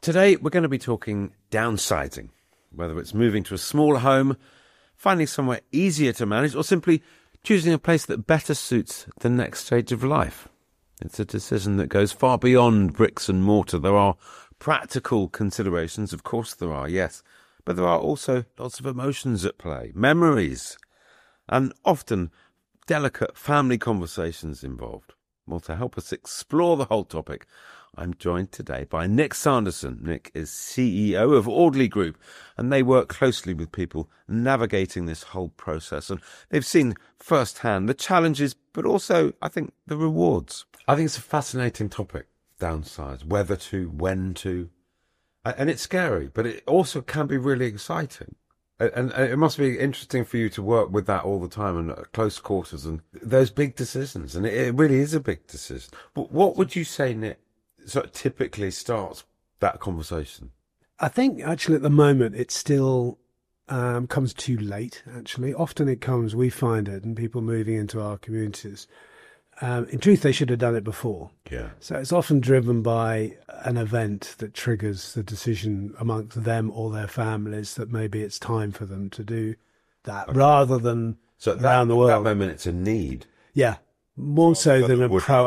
Today, we're going to be talking downsizing, whether it's moving to a smaller home, finding somewhere easier to manage, or simply choosing a place that better suits the next stage of life. It's a decision that goes far beyond bricks and mortar. There are practical considerations, of course there are, yes, but there are also lots of emotions at play, memories, and often delicate family conversations involved. Well, to help us explore the whole topic, I'm joined today by Nick Sanderson. Nick is CEO of Audley Group, and they work closely with people navigating this whole process. And they've seen firsthand the challenges, but also, I think, the rewards. I think it's a fascinating topic, downsize, whether to, when to. And it's scary, but it also can be really exciting. And it must be interesting for you to work with that all the time and at close quarters and those big decisions. And it really is a big decision. But what would you say, Nick, sort of typically starts that conversation? I think actually at the moment it still comes too late, actually. Often it comes, we find it, and people moving into our communities. In truth, they should have done it before. Yeah. So it's often driven by an event that triggers the decision amongst them or their families that maybe it's time for them to do that, rather than around the world. At that moment, it's a need. Yeah. More so than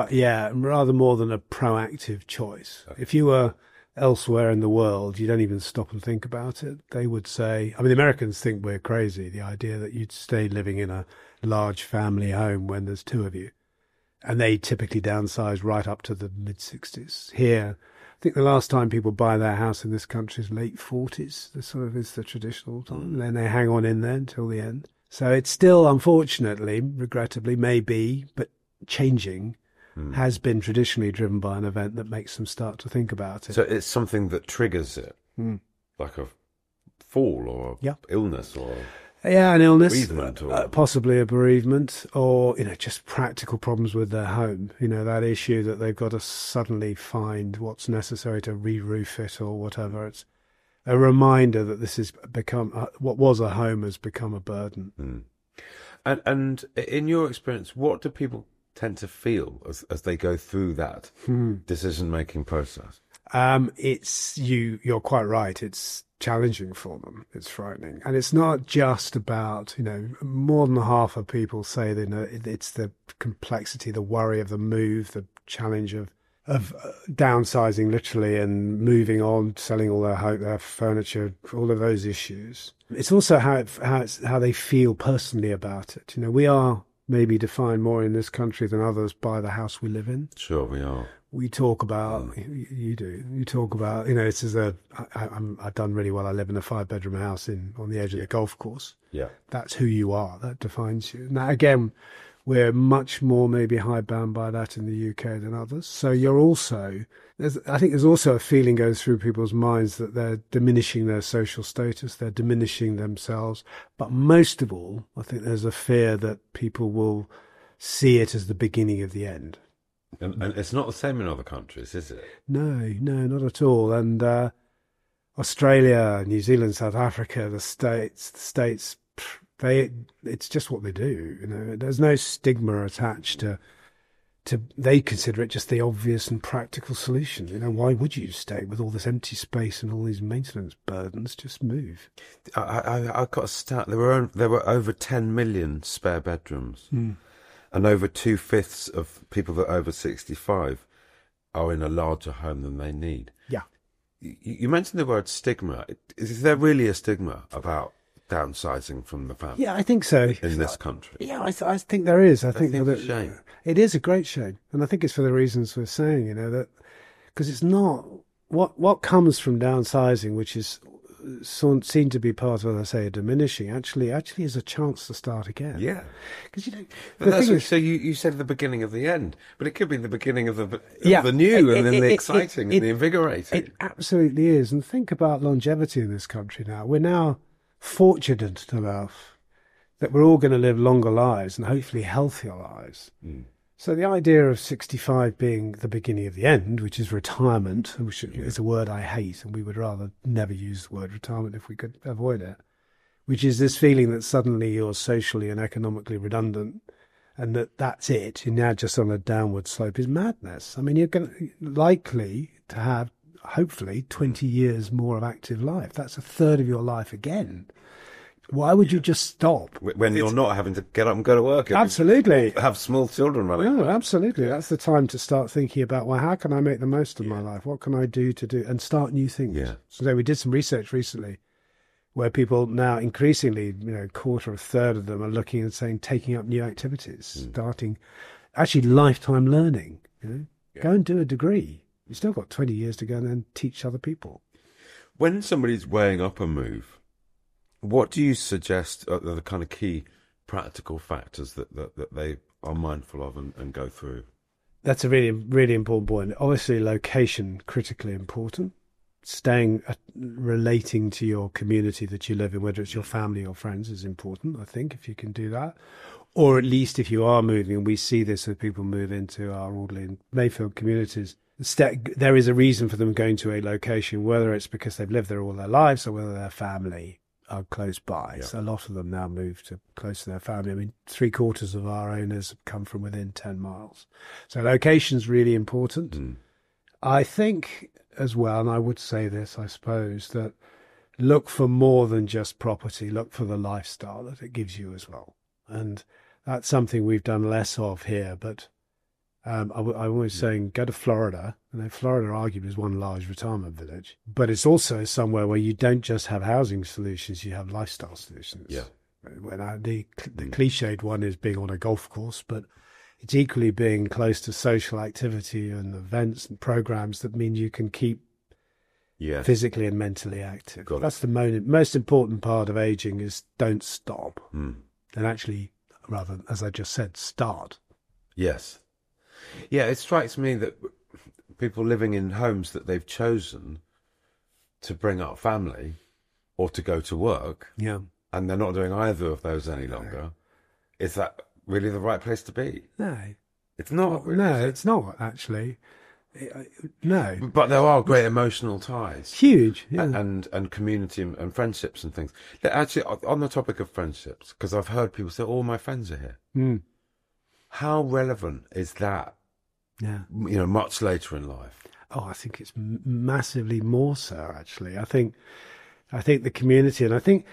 rather more than a proactive choice. Okay. If you were elsewhere in the world, you don't even stop and think about it. They would say, I mean, the Americans think we're crazy, the idea that you'd stay living in a large family home when there's two of you. And they typically downsize right up to the mid-60s. Here, I think the last time people buy their house in this country is late 40s. This sort of is the traditional time. And then they hang on in there until the end. So it's still, unfortunately, regrettably, maybe, but changing has been traditionally driven by an event that makes them start to think about it. So it's something that triggers it, like a fall or illness or... Yeah, an illness, bereavement or... possibly a bereavement, or, just practical problems with their home. That issue that they've got to suddenly find what's necessary to re-roof it or whatever. It's a reminder that this has become, what was a home has become a burden. And in your experience, what do people tend to feel as they go through that decision-making process? You're quite right. It's challenging for them. It's frightening. And it's not just about, more than half of people say that it's the complexity, the worry of the move, the challenge of downsizing literally and moving on, selling all their furniture, all of those issues. It's also how they feel personally about it. We are maybe defined more in this country than others by the house we live in. Sure, we are. We talk about, you do, you talk about, I've done really well. I live in a 5-bedroom house on the edge of the golf course. Yeah. That's who you are. That defines you. Now, again, we're much more maybe hidebound by that in the UK than others. So I think there's also a feeling goes through people's minds that they're diminishing their social status, they're diminishing themselves. But most of all, I think there's a fear that people will see it as the beginning of the end. And it's not the same in other countries, is it? No, not at all. And Australia, New Zealand, South Africa, the States, it's just what they do. There's no stigma attached to. They consider it just the obvious and practical solution. Why would you stay with all this empty space and all these maintenance burdens? Just move. I got a stat. There were over 10 million spare bedrooms. And over 2/5 of people that are over 65 are in a larger home than they need. Yeah. You mentioned the word stigma. Is there really a stigma about downsizing from the family? Yeah, I think so. In this country? Yeah, I think there is. I think it's a shame. It is a great shame. And I think it's for the reasons we're saying, that because it's not what comes from downsizing, which is seen to be part of, as I say, a diminishing, actually is a chance to start again. Yeah. Because so you said the beginning of the end, but it could be the beginning of the new and then the exciting and the invigorating. It absolutely is. And think about longevity in this country now. We're now fortunate enough that we're all going to live longer lives and hopefully healthier lives. So the idea of 65 being the beginning of the end, which is retirement, which is a word I hate, and we would rather never use the word retirement if we could avoid it, which is this feeling that suddenly you're socially and economically redundant and that's it, you're now just on a downward slope, is madness. I mean, you're likely to have hopefully 20 years more of active life. That's a third of your life again. Why would you just stop? When you're not having to get up and go to work. Absolutely. Have small children running. No, absolutely. That's the time to start thinking about, well, how can I make the most of my life? What can I do and start new things? Yeah. So we did some research recently where people now increasingly, quarter, a third of them are looking and saying, taking up new activities, starting actually lifetime learning. Go and do a degree. You've still got 20 years to go and then teach other people. When somebody's weighing up a move, what do you suggest are the kind of key practical factors that they are mindful of and go through? That's a really, really important point. Obviously, location, critically important. Relating to your community that you live in, whether it's your family or friends, is important, I think, if you can do that. Or at least if you are moving, and we see this as people move into our Audley and Mayfield communities, there is a reason for them going to a location, whether it's because they've lived there all their lives or whether their family are close by. Yeah. So a lot of them now move to close to their family. I mean, 3/4 of our owners have come from within 10 miles. So location's really important. I think as well, and I would say this, I suppose, that look for more than just property. Look for the lifestyle that it gives you as well. And that's something we've done less of here, but I'm always saying go to Florida. Florida arguably is one large retirement village, but it's also somewhere where you don't just have housing solutions, you have lifestyle solutions. Yeah. The cliched one is being on a golf course, but it's equally being close to social activity and events and programs that mean you can keep physically and mentally active. That's the most important part of aging, is don't stop. And actually, rather, as I just said, start. Yes. Yeah, it strikes me that people living in homes that they've chosen to bring up family or to go to work, and they're not doing either of those any longer, is that really the right place to be? No. It's not. Really, no, it's not, actually. No. But there are great emotional ties. Huge. Yeah. And community and friendships and things. Actually, on the topic of friendships, because I've heard people say, all my friends are here. How relevant is that, much later in life? Oh, I think it's massively more so, actually. I think the community, and I think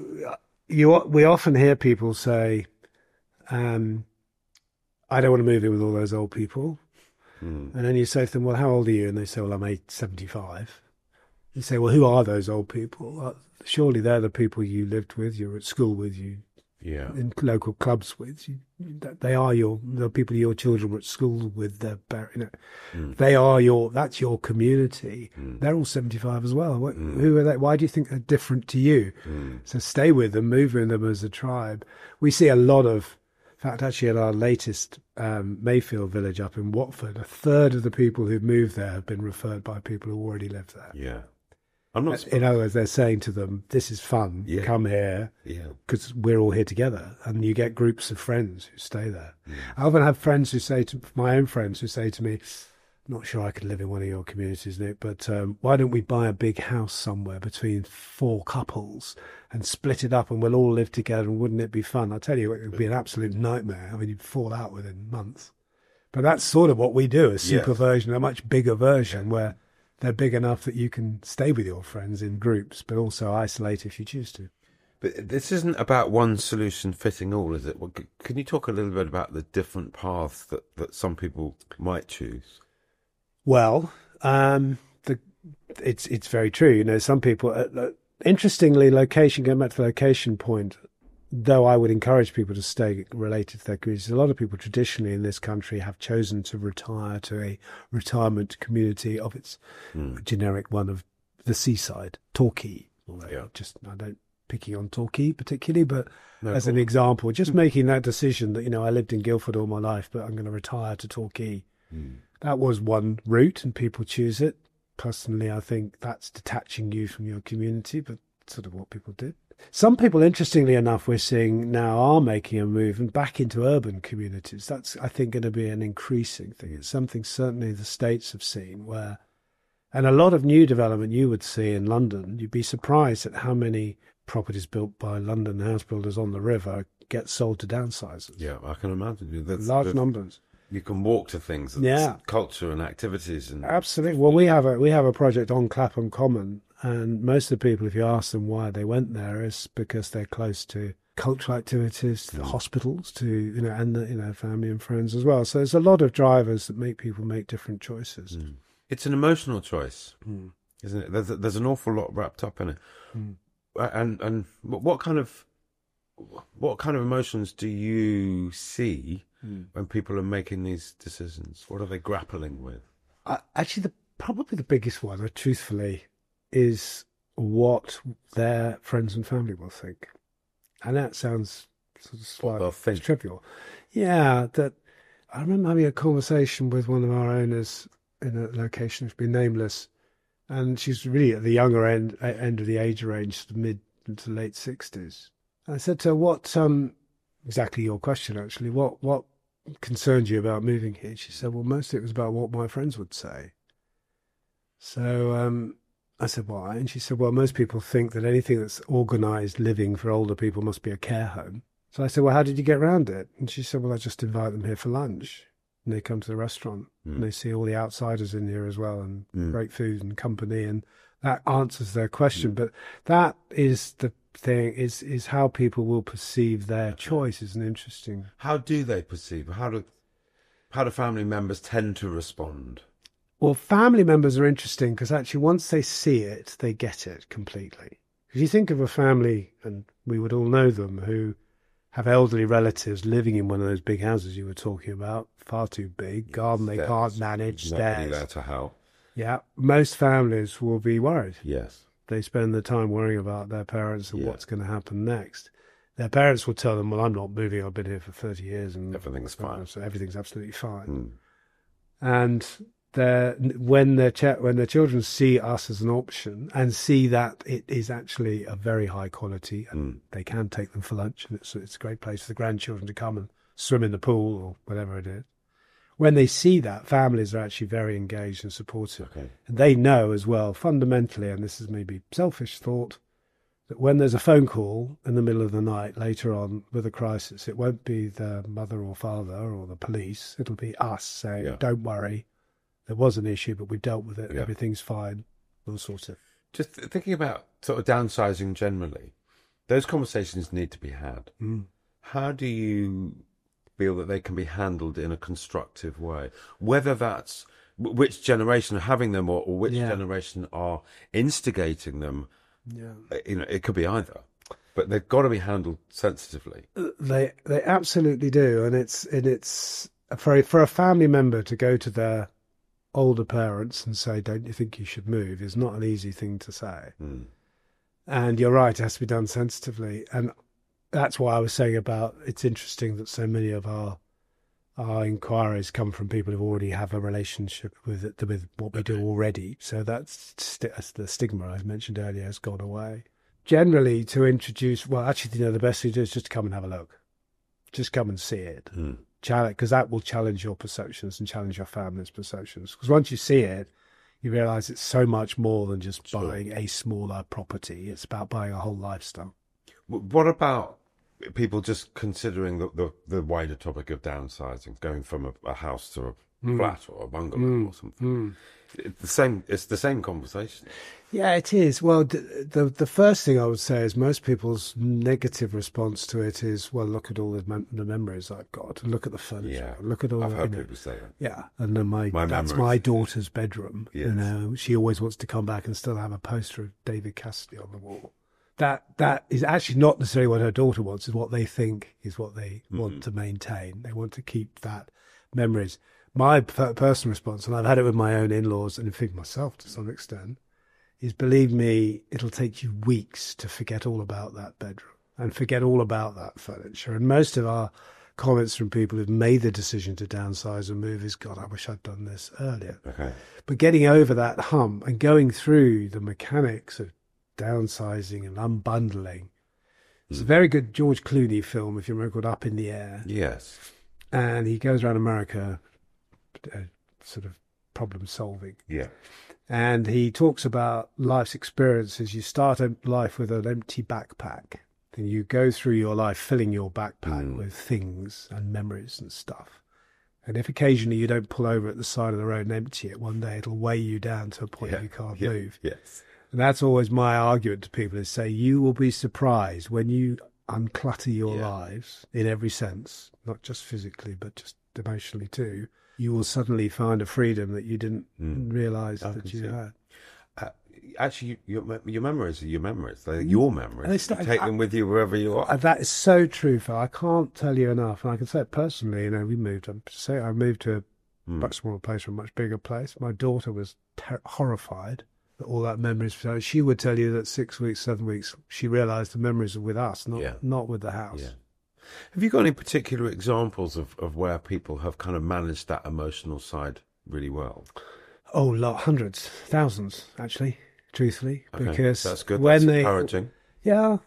we often hear people say, I don't want to move in with all those old people. And then you say to them, well, how old are you? And they say, well, I'm 75. You say, well, who are those old people? Well, surely they're the people you lived with, you're at school with, you in local clubs with. They are the people your children were at school with. They are that's your community. They're all 75 as well. Who are they? Why do you think they're different to you? So stay with them, move with them as a tribe. We see a lot of, in fact, actually at our latest Mayfield village up in Watford, a third of the people who've moved there have been referred by people who already lived there. Yeah. I'm not In other words, they're saying to them, this is fun, come here, because we're all here together. And you get groups of friends who stay there. I often have friends who say my own friends who say to me, not sure I could live in one of your communities, Nick, but why don't we buy a big house somewhere between 4 couples and split it up and we'll all live together, and wouldn't it be fun? I tell you, it would be an absolute nightmare. I mean, you'd fall out within months. But that's sort of what we do, a super version, a much bigger version, where they're big enough that you can stay with your friends in groups, but also isolate if you choose to. But this isn't about one solution fitting all, is it? Well, can you talk a little bit about the different paths that some people might choose? Well, it's very true. Some people, interestingly, going back to the location point, though I would encourage people to stay related to their communities, a lot of people traditionally in this country have chosen to retire to a retirement community of its generic one of the seaside, Torquay. I don't picking on Torquay particularly, but as an example, just making that decision that, I lived in Guildford all my life, but I'm going to retire to Torquay. That was one route, and people choose it. Personally, I think that's detaching you from your community, but sort of what people did. Some people, interestingly enough, we're seeing now are making a move and back into urban communities. That's, I think, going to be an increasing thing. It's something certainly the States have seen where, and a lot of new development you would see in London, you'd be surprised at how many properties built by London house builders on the river get sold to downsizers. Yeah, I can imagine. Large numbers. You can walk to things, culture and activities, and absolutely. Well, we have a project on Clapham Common, and most of the people, if you ask them why they went there, is because they're close to cultural activities, to the hospitals, to and family and friends as well. So there's a lot of drivers that make people make different choices. It's an emotional choice, isn't it? There's an awful lot wrapped up in it. And what kind of emotions do you see when people are making these decisions? What are they grappling with? Actually, probably the biggest one, truthfully, is what their friends and family will think. And that sounds sort of slightly trivial. Yeah, that I remember having a conversation with one of our owners in a location that's been nameless, and she's really at the younger end of the age range, the mid to late 60s. And I said to her, "What exactly your question? Actually, what concerned you about moving here?" She said, "Well, mostly it was about what my friends would say." So I said, "Why?" And she said, "Well, most people think that anything that's organised living for older people must be a care home." So I said, "Well, how did you get around it?" And she said, "Well, I just invite them here for lunch. And they come to the restaurant and they see all the outsiders in here as well, and great food and company, and that answers their question." But that is the thing, is how people will perceive their choice is an interesting. How do they perceive? How do family members tend to respond? Well, family members are interesting because actually once they see it, they get it completely. If you think of a family, and we would all know them, who have elderly relatives living in one of those big houses you were talking about, far too big, garden they can't manage, stairs. There to help. Yeah, most families will be worried. Yes. They spend the time worrying about their parents and what's going to happen next. Their parents will tell them, "Well, I'm not moving. I've been here for 30 years and everything's fine. So everything's absolutely fine." And when their children see us as an option and see that it is actually a very high quality, and they can take them for lunch, and it's a great place for the grandchildren to come and swim in the pool or whatever it is. When they see that, families are actually very engaged and supportive. Okay. And they know as well, fundamentally, and this is maybe selfish thought, that when there's a phone call in the middle of the night later on with a crisis, it won't be the mother or father or the police. It'll be us saying, "Don't worry, there was an issue, but we've dealt with it. Yeah. Everything's fine. We'll sort it." Just thinking about sort of downsizing generally, those conversations need to be had. How do you feel that they can be handled in a constructive way? Whether that's which generation are having them or which generation are instigating them, it could be either. But they've got to be handled sensitively. They absolutely do, and it's for a family member to go to their older parents and say, "Don't you think you should move?" is not an easy thing to say. And you're right, it has to be done sensitively. And that's why I was saying about it's interesting that so many of our inquiries come from people who already have a relationship with what we do already. So that's the stigma I mentioned earlier has gone away. Generally, to introduce, the best thing to do is just to come and have a look. Just come and see it. Because that will challenge your perceptions and challenge your family's perceptions. Because once you see it, you realise it's so much more than just buying a smaller property. It's about buying a whole lifestyle. What about people just considering the wider topic of downsizing, going from a house to a flat or a bungalow or something? It's the same conversation. Yeah, it is. Well, the first thing I would say is most people's negative response to it is, "Well, look at all the memories I've got. Look at the furniture. Yeah. Look at all." I've heard people say that. Yeah, and then that's my daughter's bedroom. Yes. She always wants to come back and still have a poster of David Cassidy on the wall. That is actually not necessarily what her daughter wants. Is what they think is what they want to maintain. They want to keep that memories. My personal response, and I've had it with my own in-laws and in fact myself to some extent, is, believe me, it'll take you weeks to forget all about that bedroom and forget all about that furniture. And most of our comments from people who've made the decision to downsize and move is, "God, I wish I'd done this earlier." Okay. But getting over that hump and going through the mechanics of downsizing and unbundling. It's a very good George Clooney film, if you remember, called Up in the Air. Yes. And he goes around America sort of problem solving. Yeah. And he talks about life's experiences. You start a life with an empty backpack. And you go through your life filling your backpack with things and memories and stuff. And if occasionally you don't pull over at the side of the road and empty it, one day it'll weigh you down to a point you can't move. Yes. And that's always my argument to people, is say, you will be surprised when you unclutter your lives in every sense, not just physically, but just emotionally too. You will suddenly find a freedom that you didn't realise that you had. Actually, your memories are your memories. They're your memories. You take them with you wherever you are. That is so true, Phil. I can't tell you enough. And I can say it personally. You know, we moved. I moved to a much smaller place from a much bigger place. My daughter was horrified that all that memories. She would tell you that 6 weeks, 7 weeks, she realised the memories are with us, not with the house. Yeah. Have you got any particular examples of where people have kind of managed that emotional side really well? Oh, hundreds, thousands, actually. Truthfully, okay, because that's good. That's encouraging. Yeah,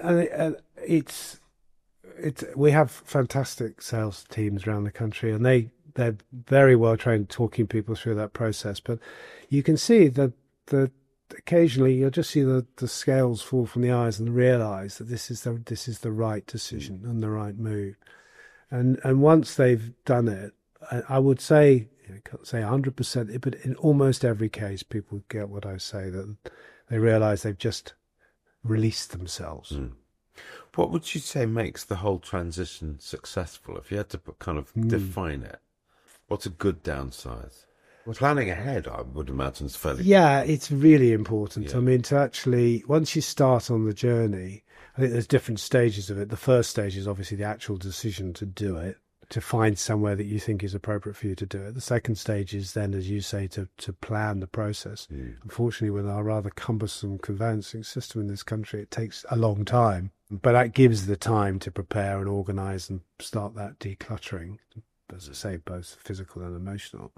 we have fantastic sales teams around the country, and they're very well trained talking people through that process. But you can see that occasionally you'll just see the scales fall from the eyes and realise that this is the right decision and the right move. And once they've done it, I would say, I can't say 100%, but in almost every case, people get what I say, that they realise they've just released themselves. What would you say makes the whole transition successful? If you had to kind of define it, what's a good downsize? Planning ahead, I would imagine, is fairly... Yeah, it's really important. Yeah. I mean, to actually, once you start on the journey, I think there's different stages of it. The first stage is obviously the actual decision to do it, to find somewhere that you think is appropriate for you to do it. The second stage is then, as you say, to plan the process. Unfortunately, with our rather cumbersome conveyancing system in this country, it takes a long time. But that gives the time to prepare and organise and start that decluttering, as I say, both physical and emotional.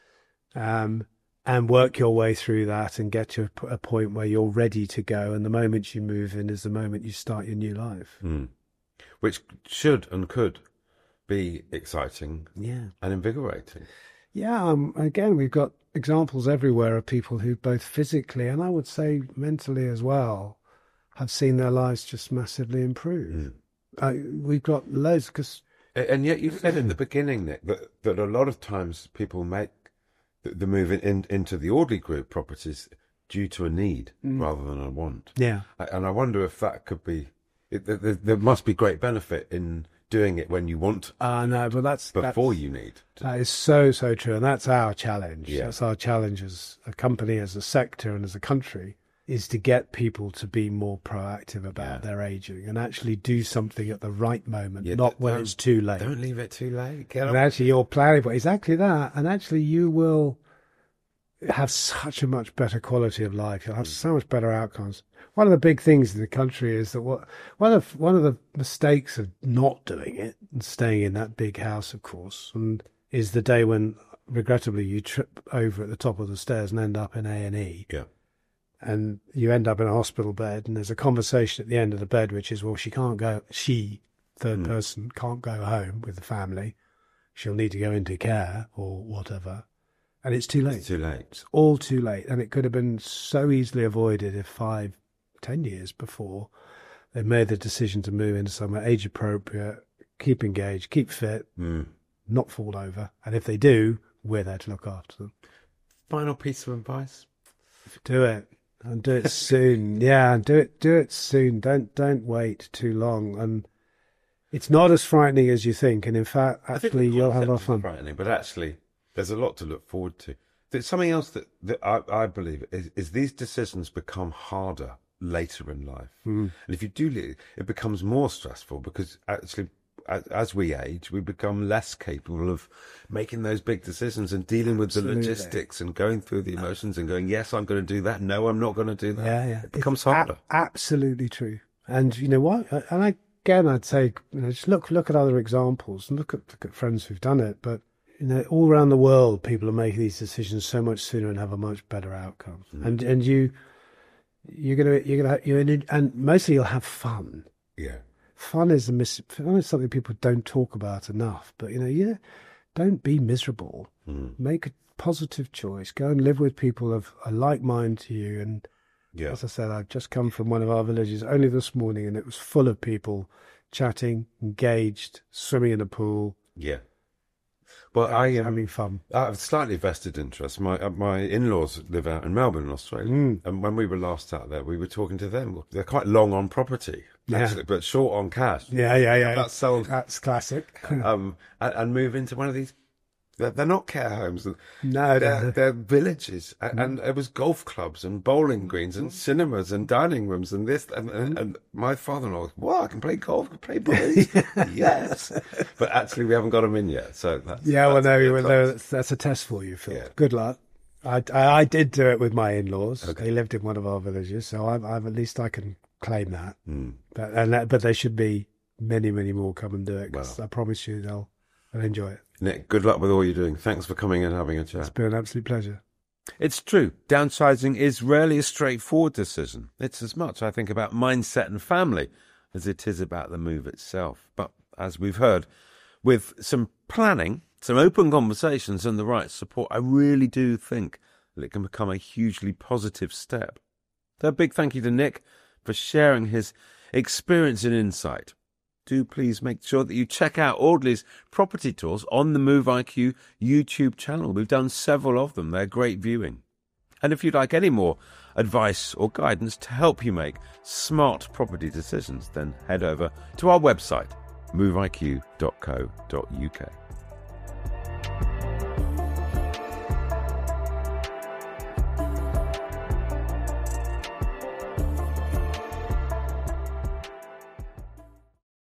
And work your way through that and get to a point where you're ready to go. And the moment you move in is the moment you start your new life. Which should and could be exciting and invigorating. Yeah, again, we've got examples everywhere of people who both physically and I would say mentally as well have seen their lives just massively improve. We've got loads, because... And yet you said in the beginning, Nick, that a lot of times people make the move into the Audley Group properties due to a need rather than a want. Yeah. And I wonder if that could be... There must be great benefit in doing it when you want. No, but that's before you need. That is so true, and that's our challenge. Yeah. That's our challenge as a company, as a sector, and as a country, is to get people to be more proactive about their aging and actually do something at the right moment, not when it's too late. Don't leave it too late. And actually, you're planning for exactly that, and actually, you will have such a much better quality of life. You'll have so much better outcomes. One of the big things in the country is that one of the mistakes of not doing it and staying in that big house, of course, and is the day when regrettably you trip over at the top of the stairs and end up in A&E. Yeah. And you end up in a hospital bed, and there's a conversation at the end of the bed, which is, well, third person, can't go home with the family. She'll need to go into care or whatever. And it's too late. It's too late. It's all too late. And it could have been so easily avoided if 5-10 years before they made the decision to move into somewhere age appropriate, keep engaged, keep fit, not fall over. And if they do, we're there to look after them. Final piece of advice? Do it. And do it soon. Yeah, do it soon. Don't wait too long. And it's not as frightening as you think. And in fact, actually, you'll have a lot of fun. Frightening, but actually, there's a lot to look forward to. There's something else that I believe is these decisions become harder later in life. And if you do, it becomes more stressful because actually, as we age, we become less capable of making those big decisions and dealing with the logistics and going through the emotions and going, yes, I'm going to do that. No, I'm not going to do that. Yeah. It becomes harder. Absolutely true. And you know what? And I'd say, just look at other examples and look at friends who've done it. But all around the world, people are making these decisions so much sooner and have a much better outcome. And you're gonna and mostly you'll have fun. Yeah. Fun is something people don't talk about enough. But don't be miserable. Make a positive choice. Go and live with people of a like mind to you. And as I said, I've just come from one of our villages only this morning, and it was full of people chatting, engaged, swimming in a pool. Yeah. Well, I having fun. I have slightly vested interest. My in-laws live out in Melbourne, Australia, and when we were last out there, we were talking to them. They're quite long on property, actually, but short on cash. Yeah. That's sold. That's classic. And move into one of these. They're not care homes. No, they're villages, and it was golf clubs and bowling greens and cinemas and dining rooms and this. And my father-in-law was, "What? I can play golf, I can play bowling." Yes, but actually we haven't got them in yet. So that's a test for you, Phil. Yeah. Good luck. I did do it with my in-laws. Okay. They lived in one of our villages, so I've at least I can claim that. But there should be many more come and do it. 'Cause I promise you they'll enjoy it. Nick, good luck with all you're doing. Thanks for coming and having a chat. It's been an absolute pleasure. It's true. Downsizing is rarely a straightforward decision. It's as much, I think, about mindset and family as it is about the move itself. But as we've heard, with some planning, some open conversations and the right support, I really do think that it can become a hugely positive step. So a big thank you to Nick for sharing his experience and insight. Do please make sure that you check out Audley's property tours on the Move IQ YouTube channel. We've done several of them. They're great viewing. And if you'd like any more advice or guidance to help you make smart property decisions, then head over to our website, moveiq.co.uk.